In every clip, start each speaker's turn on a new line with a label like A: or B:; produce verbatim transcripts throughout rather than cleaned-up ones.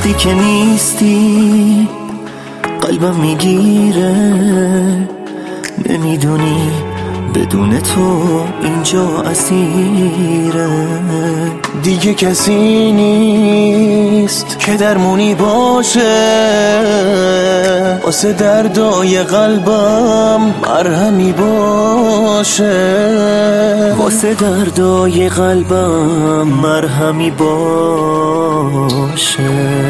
A: وقتی که نیستی قلبم میگیره، نمیدونی بدون تو اینجا اسیره.
B: دیگه کسی نیست که درمونی باشه، واسه دردای قلبم مرهمی باشه،
A: واسه دردای قلبم مرهمی باشه.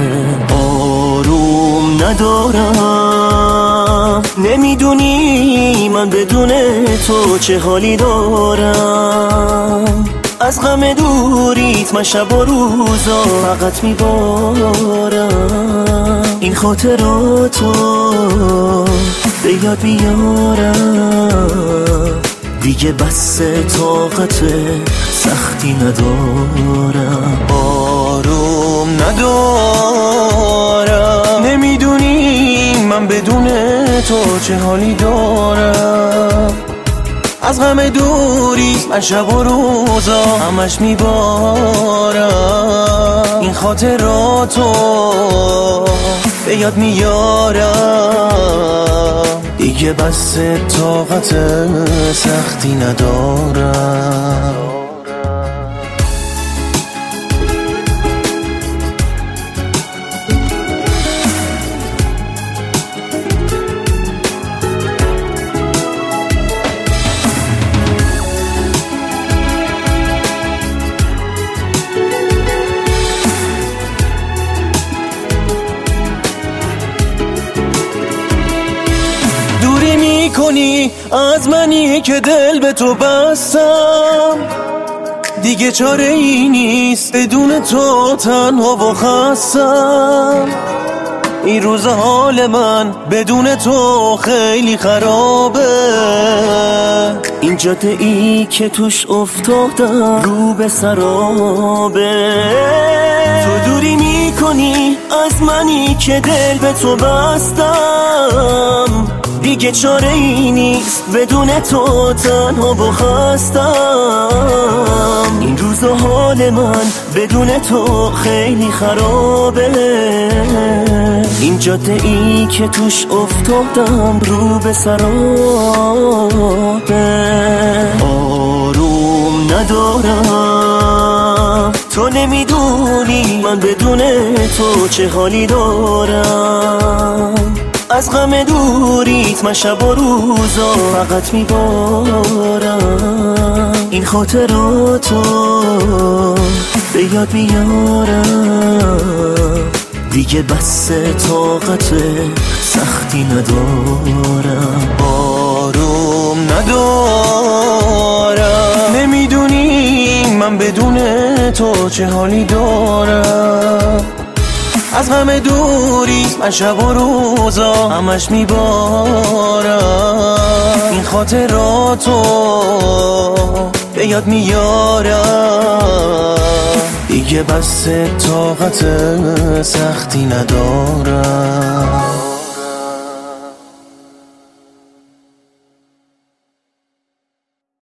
A: آروم ندارم، نمیدونی من بدون تو چه حالی دارم. از غم دوریت من شب و روزا فقط میبارم. این خاطراتو به یاد بیارم، دیگه بس طاقت سختی ندارم.
B: آروم ندارم، نمیدونی من بدون تو چه حالی دارم. از غم دوری من شب و روزا همش میبارم. این خاطراتو به یاد میارم، دیگه بس طاقت سختی ندارم. کنی از منی که دل به تو بستم، دیگه چاره ای نیست بدون تو تنها و خستم. این روز حال من بدون تو خیلی خرابه،
A: این جاده ای که توش افتادم رو به سرابه. تو دوری میکنی از منی که دل به تو بستم، دیگه چاره ای نیست بدون تو تنها و خستم. این روزا حال من بدون تو خیلی خرابه، این جاده ای که توش افتادم رو به سرابه. آروم ندارم، تو نمیدونی من بدون تو چه حالی دارم. از غم دوریت من شب و روزا فقط میبارم. این خاطراتو به یاد بیارم، دیگه بس طاقت سختی ندارم.
B: آروم ندارم، نمیدونی من بدون تو چه حالی دارم. از غم دوری من شب و روزا همش میبارم. این خاطراتو به یاد میارم، دیگه بس طاقت سختی ندارم.